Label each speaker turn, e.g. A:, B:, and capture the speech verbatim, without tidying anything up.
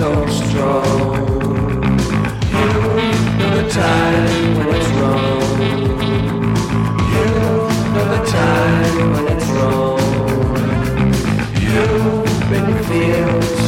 A: stone strong. You know the time when it's wrong. You know the time when it's wrong. You make me feel